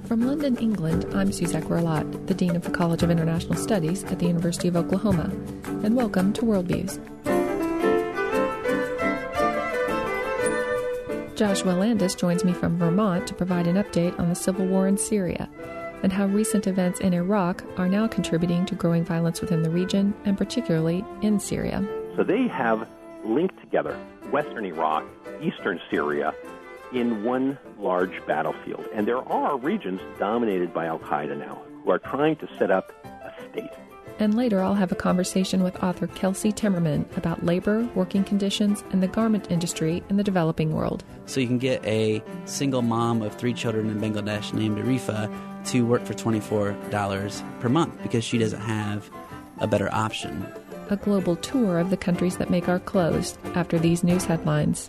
From London, England, I'm Suzette Werlat, the Dean of the College of International Studies at the University of Oklahoma, and welcome to Worldviews. Joshua Landis joins me from Vermont to provide an update on the civil war in Syria and how recent events in Iraq are now contributing to growing violence within the region, and particularly in Syria. So they have linked together western Iraq, eastern Syria, in one large battlefield. And there are regions dominated by al-Qaeda now who are trying to set up a state. And later I'll have a conversation with author Kelsey Timmerman about labor, working conditions, and the garment industry in the developing world. So you can get a single mom of 3 children in Bangladesh named Arifa to work for $24 per month because she doesn't have a better option. A global tour of the countries that make our clothes after these news headlines.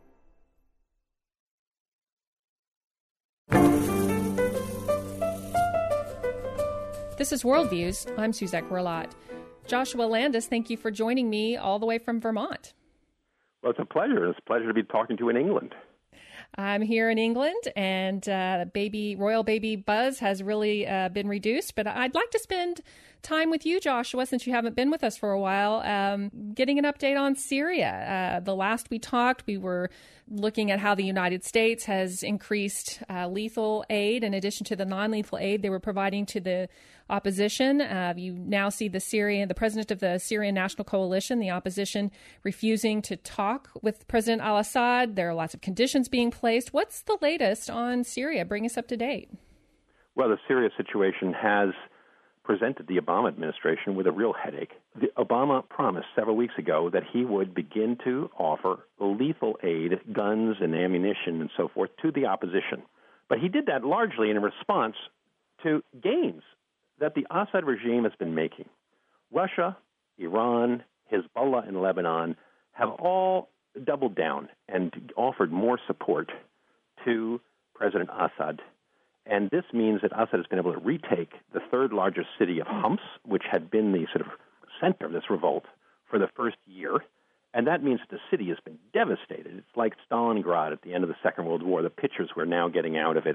This is Worldviews. I'm Suzette Werlat. Joshua Landis, thank you for joining me all the way from Vermont. Well, it's a pleasure. It's a pleasure to be talking to you in England. I'm here in England, and royal baby buzz has really been reduced. But I'd like to spend time with you, Joshua, since you haven't been with us for a while, getting an update on Syria. The last we talked, we were looking at how the United States has increased lethal aid in addition to the non-lethal aid they were providing to the opposition. You now see the president of the Syrian National Coalition, the opposition, refusing to talk with President al-Assad. There are lots of conditions being placed. What's the latest on Syria? Bring us up to date. Well, the Syria situation has presented the Obama administration with a real headache. Obama promised several weeks ago that he would begin to offer lethal aid, guns and ammunition and so forth, to the opposition. But he did that largely in response to gains that the Assad regime has been making. Russia, Iran, Hezbollah in Lebanon have all doubled down and offered more support to President Assad. And this means that Assad has been able to retake the third largest city of Homs, which had been the sort of center of this revolt for the first year. And that means that the city has been devastated. It's like Stalingrad at the end of the Second World War. The pictures we're now getting out of it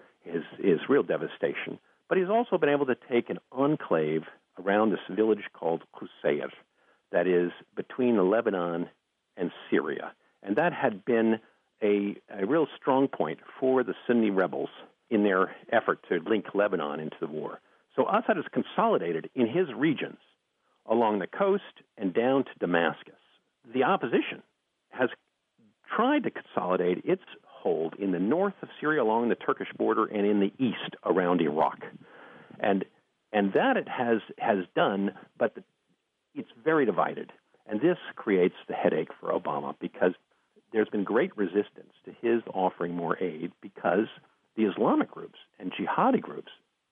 is real devastation. But he's also been able to take an enclave around this village called Qusayr that is between Lebanon and Syria. And that had been a real strong point for the Sunni rebels in their effort to link Lebanon into the war. So Assad has consolidated in his regions along the coast and down to Damascus. The opposition has tried to consolidate its hold in the north of Syria along the Turkish border and in the east around Iraq. And that it has done, but it's very divided. And this creates the headache for Obama because there's been great resistance to his offering more aid because the Islamic groups and jihadi groups,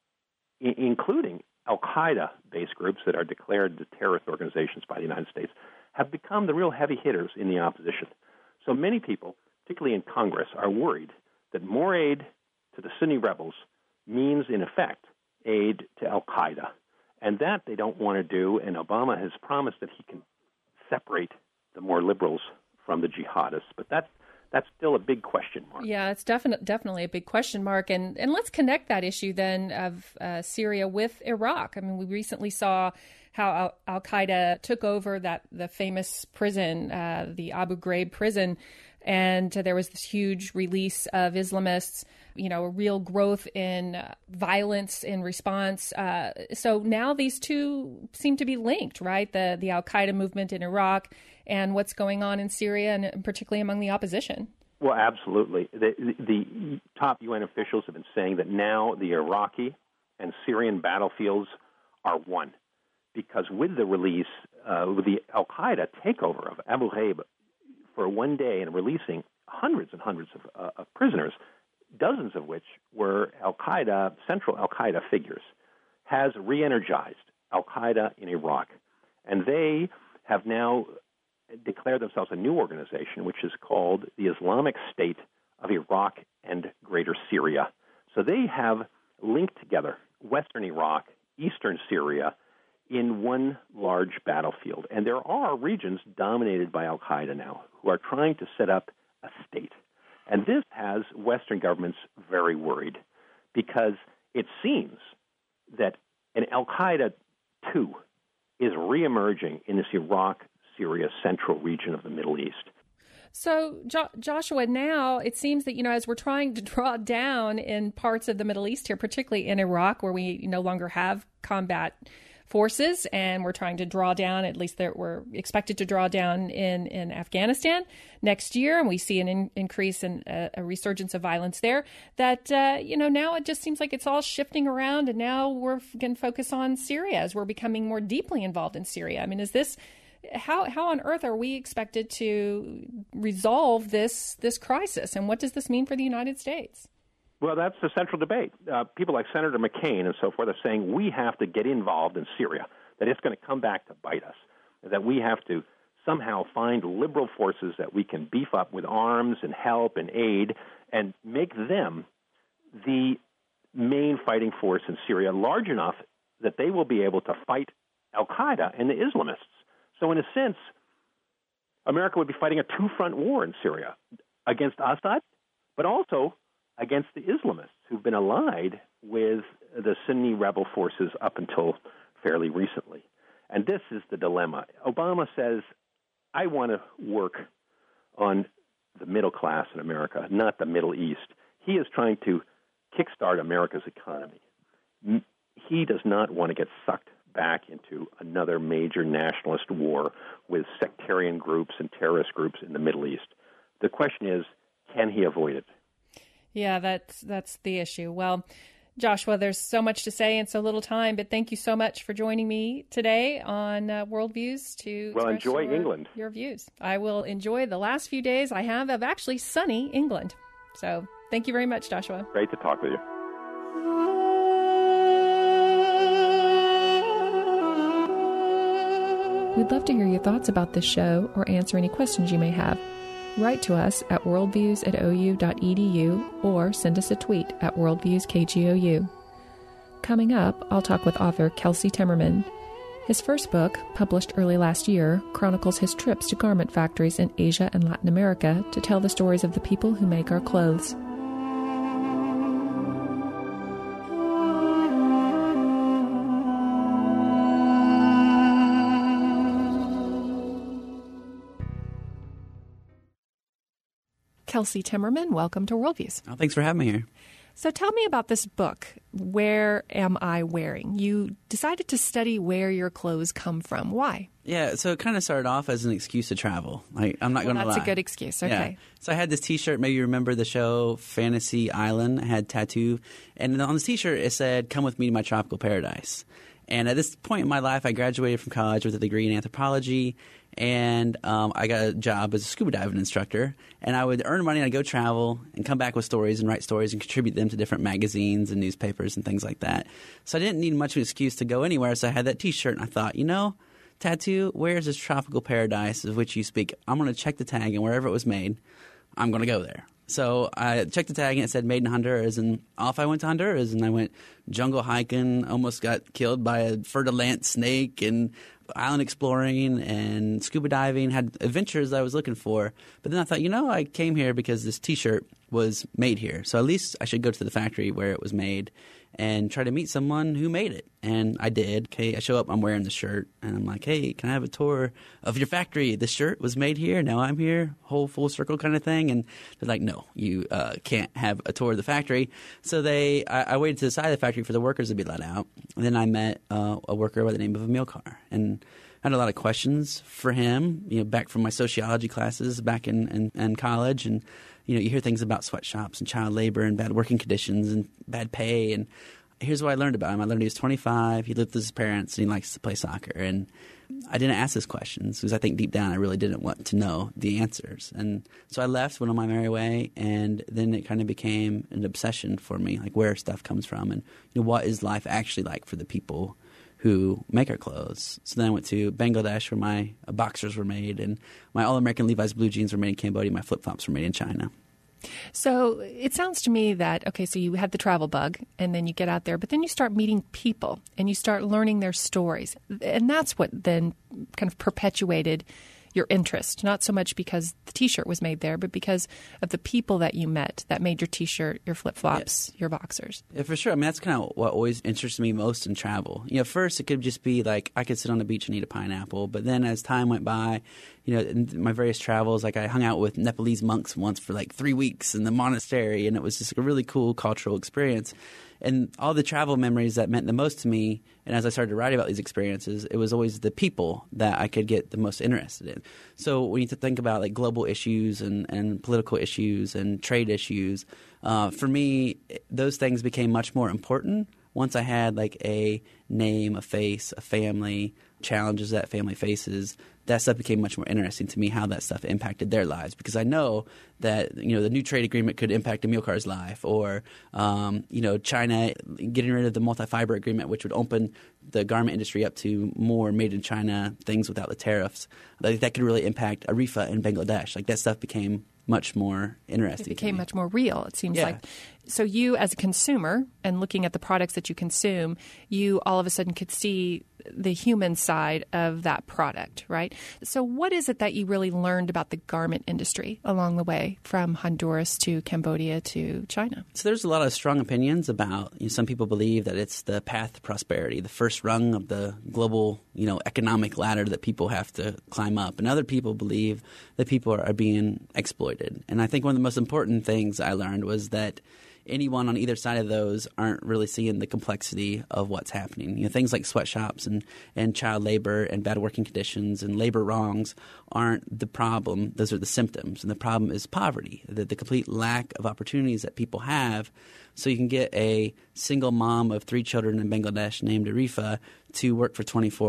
including al-Qaeda-based groups that are declared terrorist organizations by the United States, have become the real heavy hitters in the opposition. So many people, particularly in Congress, are worried that more aid to the Sunni rebels means, in effect, aid to al-Qaeda. And that they don't want to do, and Obama has promised that he can separate the more liberals from the jihadists. But that's still a big question mark. Yeah, it's definitely a big question mark. And let's connect that issue then of Syria with Iraq. I mean, we recently saw how al-Qaeda took over the famous prison, the Abu Ghraib prison, and there was this huge release of Islamists, a real growth in violence in response. So now these two seem to be linked, right? The al-Qaeda movement in Iraq and what's going on in Syria, and particularly among the opposition. Well, absolutely. The top UN officials have been saying that now the Iraqi and Syrian battlefields are one, because with the release, with the al-Qaeda takeover of Abu Ghraib for one day and releasing hundreds and hundreds of prisoners, dozens of which were central al-Qaeda figures, has re-energized al-Qaeda in Iraq. And they have now declared themselves a new organization, which is called the Islamic State of Iraq and Greater Syria. So they have linked together western Iraq, eastern Syria, in one large battlefield. And there are regions dominated by al-Qaeda now who are trying to set up a state. And this has Western governments very worried because it seems that an al-Qaeda 2 is reemerging in this Iraq-Syria central region of the Middle East. So, Joshua, now it seems that, as we're trying to draw down in parts of the Middle East here, particularly in Iraq, where we no longer have combat forces, and we're trying to draw down, at least we're expected to draw down in Afghanistan next year, and we see an increase in a resurgence of violence there, that, now it just seems like it's all shifting around, and now we're going to focus on Syria as we're becoming more deeply involved in Syria. I mean, is this... How on earth are we expected to resolve this crisis, and what does this mean for the United States? Well, that's the central debate. People like Senator McCain and so forth are saying we have to get involved in Syria, that it's going to come back to bite us, that we have to somehow find liberal forces that we can beef up with arms and help and aid and make them the main fighting force in Syria, large enough that they will be able to fight al-Qaeda and the Islamists. So in a sense, America would be fighting a two-front war in Syria against Assad, but also against the Islamists who've been allied with the Sunni rebel forces up until fairly recently. And this is the dilemma. Obama says, I want to work on the middle class in America, not the Middle East. He is trying to kickstart America's economy. He does not want to get sucked back into another major nationalist war with sectarian groups and terrorist groups in the Middle East. The question is, can he avoid it? Yeah, that's the issue. Well, Joshua, there's so much to say in so little time, but thank you so much for joining me today on Worldviews to enjoy England. Your views. I will enjoy the last few days I have of actually sunny England. So thank you very much, Joshua. Great to talk with you. We'd love to hear your thoughts about this show or answer any questions you may have. Write to us at worldviews@ou.edu or send us a tweet at worldviewskgou. Coming up, I'll talk with author Kelsey Timmerman. His first book, published early last year, chronicles his trips to garment factories in Asia and Latin America to tell the stories of the people who make our clothes. Kelsey Timmerman, welcome to Worldviews. Oh, thanks for having me here. So tell me about this book, Where Am I Wearing? You decided to study where your clothes come from. Why? Yeah, so it kind of started off as an excuse to travel. I'm not going to lie. That's a good excuse. Okay. Yeah. So I had this T-shirt. Maybe you remember the show Fantasy Island. I had tattoo. And on this T-shirt, it said, "Come with me to my tropical paradise." And at this point in my life, I graduated from college with a degree in anthropology, and I got a job as a scuba diving instructor. And I would earn money, and I'd go travel and come back with stories and write stories and contribute them to different magazines and newspapers and things like that. So I didn't need much of an excuse to go anywhere, so I had that T-shirt, and I thought, tattoo, where's this tropical paradise of which you speak? I'm going to check the tag, and wherever it was made, I'm going to go there. So I checked the tag, and it said made in Honduras, and off I went to Honduras, and I went jungle hiking, almost got killed by a fer-de-lance snake, and island exploring and scuba diving, had adventures I was looking for. But then I thought, I came here because this T-shirt was made here, so at least I should go to the factory where it was made and try to meet someone who made it. And I did. Okay, I show up, I'm wearing the shirt, and I'm like, hey, can I have a tour of your factory? The shirt was made here, now I'm here, whole full circle kind of thing. And they're like, no, you can't have a tour of the factory. So I waited to the side of the factory for the workers to be let out. And then I met a worker by the name of Emil Carr. And I had a lot of questions for him, back from my sociology classes back in college. And you hear things about sweatshops and child labor and bad working conditions and bad pay. And here's what I learned about him. I learned he was 25. He lived with his parents, and he likes to play soccer. And I didn't ask those questions because I think deep down I really didn't want to know the answers. And so I left, went on my merry way, and then it kind of became an obsession for me, like where stuff comes from and what is life actually like for the people who make our clothes. So then I went to Bangladesh where my boxers were made, and my All-American Levi's blue jeans were made in Cambodia. My flip-flops were made in China. So it sounds to me that, okay, so you had the travel bug, and then you get out there, but then you start meeting people, and you start learning their stories. And that's what then kind of perpetuated your interest, not so much because the T-shirt was made there, but because of the people that you met that made your T-shirt, your flip-flops, your boxers. Yeah, for sure. I mean, that's kind of what always interests me most in travel. First it could just be like I could sit on the beach and eat a pineapple, but then as time went by, in my various travels, like I hung out with Nepalese monks once for like 3 weeks in the monastery, and it was just a really cool cultural experience. And all the travel memories that meant the most to me, and as I started to write about these experiences, it was always the people that I could get the most interested in. So when you think about like global issues and political issues and trade issues, for me, those things became much more important once I had like a name, a face, a family, challenges that family faces. That stuff became much more interesting to me, how that stuff impacted their lives, because I know that, the new trade agreement could impact Amilcar's life, or, China getting rid of the multi-fiber agreement, which would open the garment industry up to more made in China things without the tariffs. Like, that could really impact Arifa in Bangladesh. Like, that stuff became much more interesting. It became much more real, it seems like. So you, as a consumer, and looking at the products that you consume, you all of a sudden could see the human side of that product, right? So what is it that you really learned about the garment industry along the way, from Honduras to Cambodia to China? So there's a lot of strong opinions about, some people believe that it's the path to prosperity, the first rung of the global, economic ladder that people have to climb up. And other people believe that people are being exploited. And I think one of the most important things I learned was that anyone on either side of those aren't really seeing the complexity of what's happening. Things like sweatshops and child labor and bad working conditions and labor wrongs aren't the problem. Those are the symptoms. And the problem is poverty, the complete lack of opportunities that people have. So you can get a single mom of 3 children in Bangladesh named Arifa to work for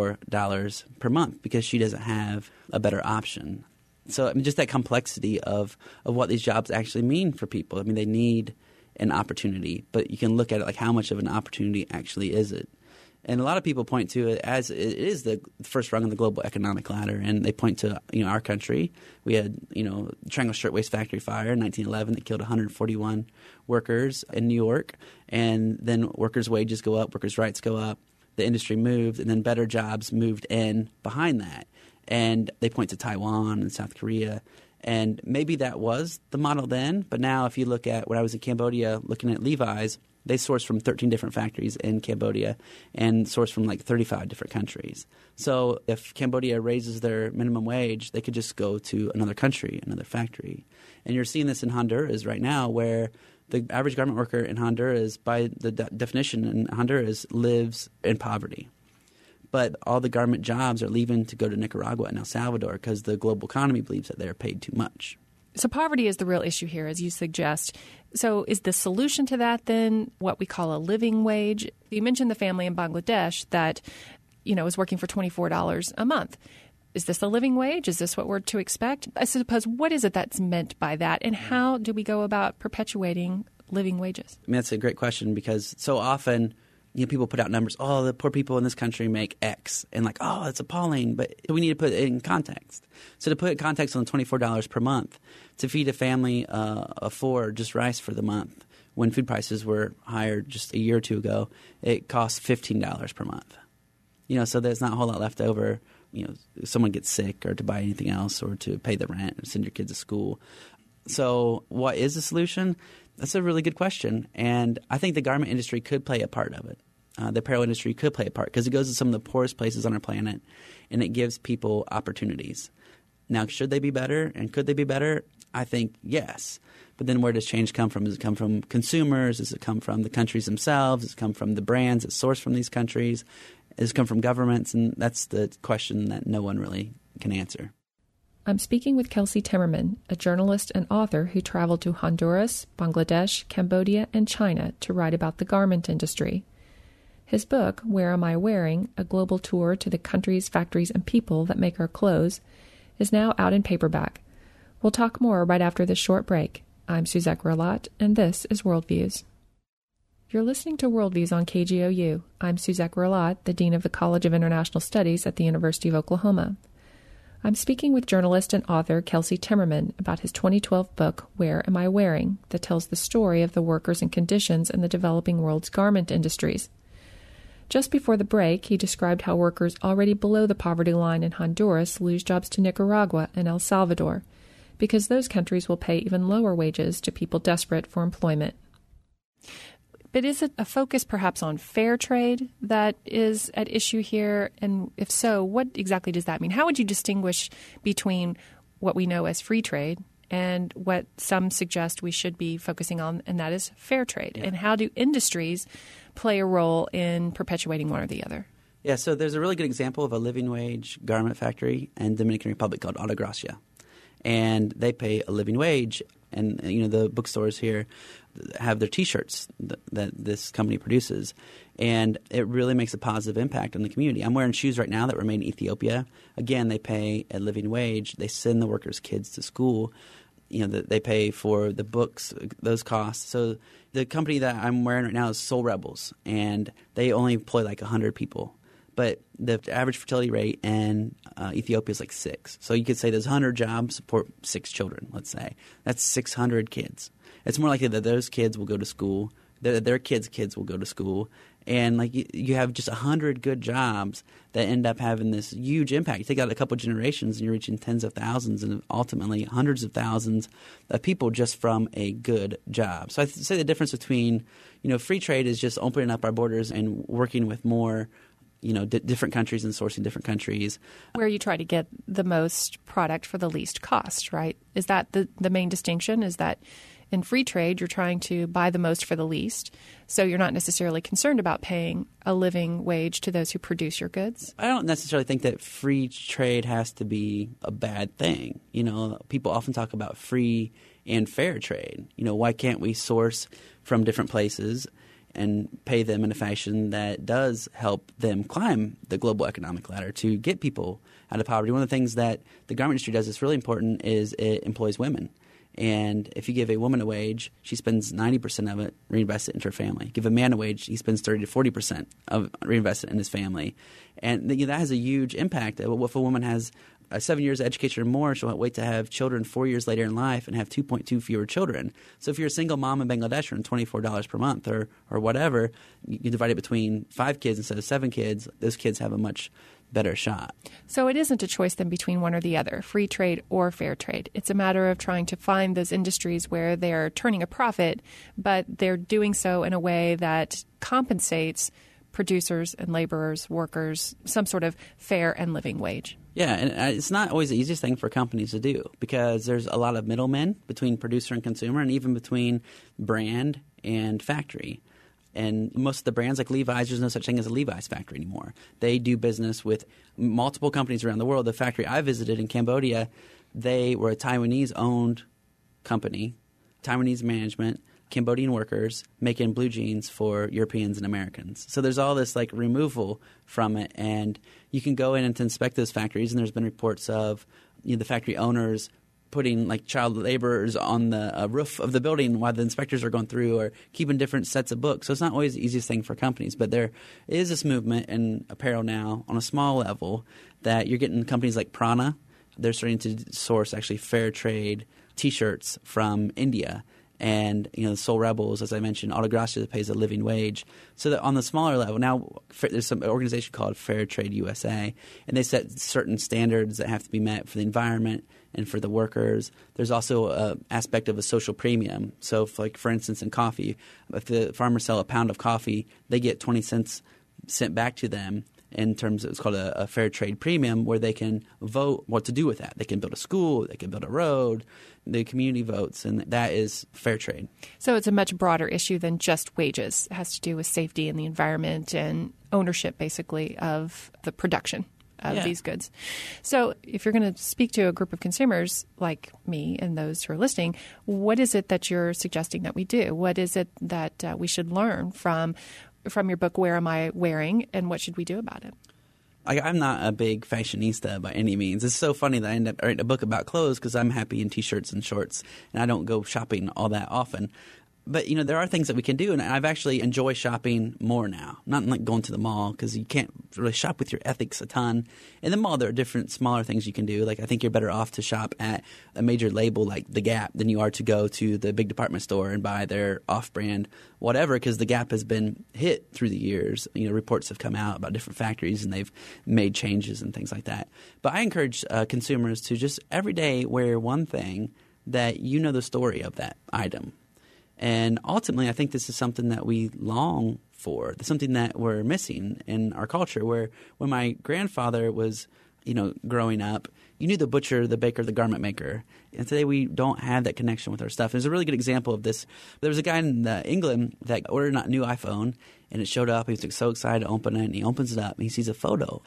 $24 per month because she doesn't have a better option. So just that complexity of what these jobs actually mean for people. They need an opportunity, but you can look at it like, how much of an opportunity actually is it? And a lot of people point to it as it is the first rung on the global economic ladder, and they point to our country. We had Triangle Shirtwaist Factory fire in 1911 that killed 141 workers in New York, and then workers' wages go up, workers' rights go up, the industry moved, and then better jobs moved in behind that. And they point to Taiwan and South Korea. And maybe that was the model then, but now if you look at when I was in Cambodia looking at Levi's, they source from 13 different factories in Cambodia and source from like 35 different countries. So if Cambodia raises their minimum wage, they could just go to another country, another factory. And you're seeing this in Honduras right now, where the average garment worker in Honduras, by the definition in Honduras, lives in poverty. But all the garment jobs are leaving to go to Nicaragua and El Salvador because the global economy believes that they're paid too much. So poverty is the real issue here, as you suggest. So is the solution to that then what we call a living wage? You mentioned the family in Bangladesh that, is working for $24 a month. Is this a living wage? Is this what we're to expect? I suppose, what is it that's meant by that? And how do we go about perpetuating living wages? That's a great question, because so often people put out numbers, the poor people in this country make X, and like, that's appalling, but we need to put it in context. So to put it in context on $24 per month, to feed a family of 4 just rice for the month, when food prices were higher just a year or two ago, it costs $15 per month. So there's not a whole lot left over, if someone gets sick or to buy anything else or to pay the rent or send your kids to school. So what is the solution? That's a really good question, and I think the garment industry could play a part of it. The apparel industry could play a part because it goes to some of the poorest places on our planet, and it gives people opportunities. Now, should they be better and could they be better? I think yes. But then where does change come from? Does it come from consumers? Does it come from the countries themselves? Does it come from the brands that source from these countries? Does it come from governments? And that's the question that no one really can answer. I'm speaking with Kelsey Timmerman, a journalist and author who traveled to Honduras, Bangladesh, Cambodia, and China to write about the garment industry. His book, Where Am I Wearing? A Global Tour to the Countries, Factories, and People That Make Our Clothes, is now out in paperback. We'll talk more right after this short break. I'm Suzette Grillat, and this is Worldviews. You're listening to Worldviews on KGOU. I'm Suzette Grillat, the Dean of the College of International Studies at the University of Oklahoma. I'm speaking with journalist and author Kelsey Timmerman about his 2012 book, Where Am I Wearing?, that tells the story of the workers and conditions in the developing world's garment industries. Just before the break, he described how workers already below the poverty line in Honduras lose jobs to Nicaragua and El Salvador, because those countries will pay even lower wages to people desperate for employment. But is it a focus perhaps on fair trade that is at issue here? And if so, what exactly does that mean? How would you distinguish between what we know as free trade and what some suggest we should be focusing on, and that is fair trade? Yeah. And how do industries play a role in perpetuating one or the other? Yeah, so there's a really good example of a living wage garment factory in Dominican Republic called Altagracia. And they pay a living wage. And, the bookstores here have their T-shirts that this company produces. And it really makes a positive impact on the community. I'm wearing shoes right now that were made in Ethiopia. Again, they pay a living wage. They send the workers' kids to school. They pay for the books, those costs. So the company that I'm wearing right now is Soul Rebels, and they only employ like 100 people. But the average fertility rate in Ethiopia is like 6. So you could say there's 100 jobs, support 6 children, let's say. That's 600 kids. It's more likely that those kids will go to school, their kids will go to school. And like you have just 100 good jobs that end up having this huge impact. You take out a couple of generations and you're reaching tens of thousands and ultimately hundreds of thousands of people just from a good job. So I say the difference between, free trade is just opening up our borders and working with more different countries and sourcing different countries. Where you try to get the most product for the least cost, right? Is that the main distinction? Is that in free trade, you're trying to buy the most for the least, so you're not necessarily concerned about paying a living wage to those who produce your goods? I don't necessarily think that free trade has to be a bad thing. People often talk about free and fair trade. Why can't we source from different places and pay them in a fashion that does help them climb the global economic ladder to get people out of poverty? One of the things that the garment industry does that's really important is it employs women. And if you give a woman a wage, she spends 90% of it reinvested into her family. Give a man a wage, he spends 30 to 40% of reinvested in his family. And that has a huge impact. If a woman has 7 years of education or more, she'll wait to have children 4 years later in life and have 2.2 fewer children. So if you're a single mom in Bangladesh and $24 per month or whatever, you divide it between 5 kids instead of 7 kids, those kids have a much better shot. So it isn't a choice then between one or the other, free trade or fair trade. It's a matter of trying to find those industries where they're turning a profit, but they're doing so in a way that compensates producers and laborers, workers, some sort of fair and living wage. Yeah, and it's not always the easiest thing for companies to do because there's a lot of middlemen between producer and consumer and even between brand and factory. And most of the brands like Levi's, there's no such thing as a Levi's factory anymore. They do business with multiple companies around the world. The factory I visited in Cambodia, they were a Taiwanese-owned company, Taiwanese management, Cambodian workers making blue jeans for Europeans and Americans. So there's all this like removal from it, and you can go in and to inspect those factories, and there's been reports of the factory owners putting like child laborers on the roof of the building while the inspectors are going through, or keeping different sets of books. So it's not always the easiest thing for companies, but there is this movement in apparel now on a small level that you're getting companies like Prana. They're starting to source actually fair trade T-shirts from India. And, Soul Rebels, as I mentioned, Altagracia pays a living wage. So that on the smaller level, now there's some organization called Fair Trade USA, and they set certain standards that have to be met for the environment and for the workers. There's also an aspect of a social premium. So, for instance, in coffee, if the farmers sell a pound of coffee, they get 20 cents sent back to them in terms of, it's called a fair trade premium, where they can vote what to do with that. They can build a school, they can build a road, the community votes, and that is fair trade. So it's a much broader issue than just wages. It has to do with safety and the environment and ownership, basically, of the production of these goods. So if you're going to speak to a group of consumers like me and those who are listening, what is it that you're suggesting that we do? What is it that we should learn from your book, Where Am I Wearing, and what should we do about it? I'm not a big fashionista by any means. It's so funny that I end up writing a book about clothes because I'm happy in T-shirts and shorts, and I don't go shopping all that often. But, there are things that we can do, and I've actually enjoyed shopping more now. Not like going to the mall, because you can't really shop with your ethics a ton. In the mall, there are different smaller things you can do. Like, I think you're better off to shop at a major label like The Gap than you are to go to the big department store and buy their off-brand whatever, because The Gap has been hit through the years. Reports have come out about different factories, and they've made changes and things like that. But I encourage consumers to just every day wear one thing that the story of that item. And ultimately, I think this is something that we long for, something that we're missing in our culture, where when my grandfather was, growing up, you knew the butcher, the baker, the garment maker. And today we don't have that connection with our stuff. There's a really good example of this. There was a guy in England that ordered a new iPhone, and it showed up. He was so excited to open it, and he opens it up, and he sees a photo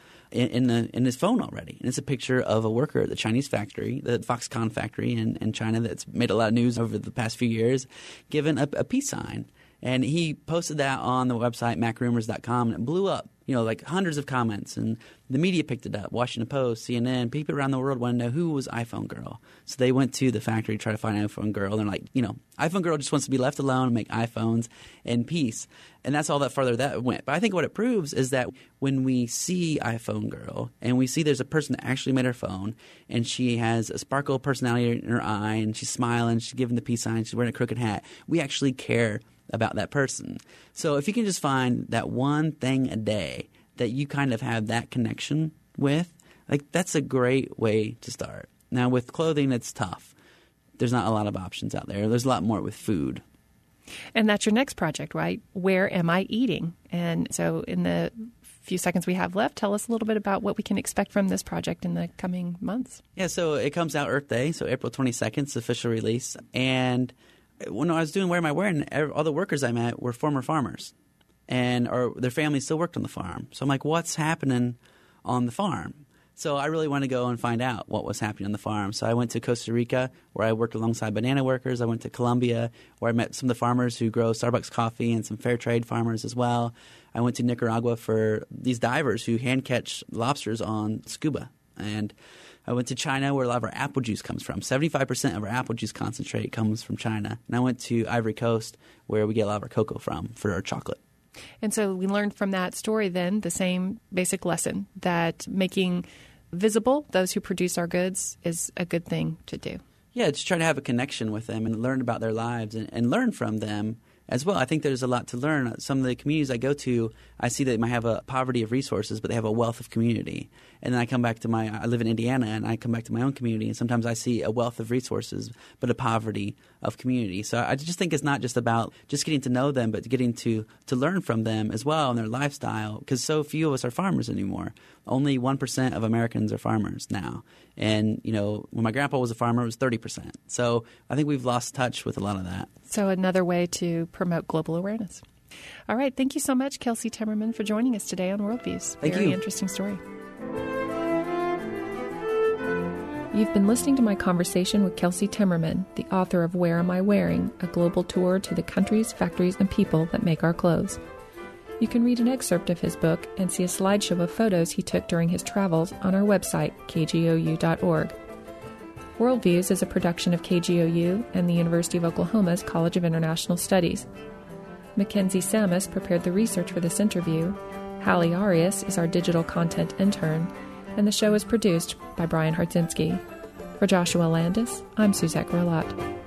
in his phone already. And it's a picture of a worker at the Chinese factory, the Foxconn factory in China that's made a lot of news over the past few years, given a peace sign. And he posted that on the website, macrumors.com, and it blew up, like hundreds of comments. And the media picked it up, Washington Post, CNN, people around the world want to know who was iPhone Girl. So they went to the factory to try to find iPhone Girl. And they're like, iPhone Girl just wants to be left alone and make iPhones in peace. And that's all that farther that went. But I think what it proves is that when we see iPhone Girl and we see there's a person that actually made her phone, and she has a sparkle of personality in her eye, and she's smiling, she's giving the peace sign, she's wearing a crooked hat, we actually care about that person. So if you can just find that one thing a day that you kind of have that connection with, that's a great way to start. Now with clothing, it's tough. There's not a lot of options out there. There's a lot more with food. And that's your next project, right? Where am I eating? And so in the few seconds we have left, tell us a little bit about what we can expect from this project in the coming months. Yeah, so it comes out Earth Day, so April 22nd is the official release. And when I was doing Where Am I Wearing, all the workers I met were former farmers, or their families still worked on the farm. So I'm like, what's happening on the farm? So I really want to go and find out what was happening on the farm. So I went to Costa Rica, where I worked alongside banana workers. I went to Colombia, where I met some of the farmers who grow Starbucks coffee, and some fair trade farmers as well. I went to Nicaragua for these divers who hand catch lobsters on scuba. And I went to China, where a lot of our apple juice comes from. 75% of our apple juice concentrate comes from China. And I went to Ivory Coast, where we get a lot of our cocoa from for our chocolate. And so we learned from that story then the same basic lesson, that making visible those who produce our goods is a good thing to do. Yeah, just try to have a connection with them and learn about their lives and learn from them as well. I think there's a lot to learn. Some of the communities I go to, I see that they might have a poverty of resources, but they have a wealth of community. And then I come back to I live in Indiana, and I come back to my own community, and sometimes I see a wealth of resources, but a poverty of community. So I just think it's not just about just getting to know them, but getting to learn from them as well and their lifestyle, because so few of us are farmers anymore. Only 1% of Americans are farmers now. And, when my grandpa was a farmer, it was 30%. So I think we've lost touch with a lot of that. So another way to promote global awareness. All right. Thank you so much, Kelsey Timmerman, for joining us today on Worldviews. Thank you. Very interesting story. You've been listening to my conversation with Kelsey Timmerman, the author of Where Am I Wearing? A global tour to the countries, factories, and people that make our clothes. You can read an excerpt of his book and see a slideshow of photos he took during his travels on our website, kgou.org. Worldviews is a production of KGOU and the University of Oklahoma's College of International Studies. Mackenzie Samus prepared the research for this interview. Hallie Arias is our digital content intern, and the show is produced by Brian Hartzinski. For Joshua Landis, I'm Suzette Grolot.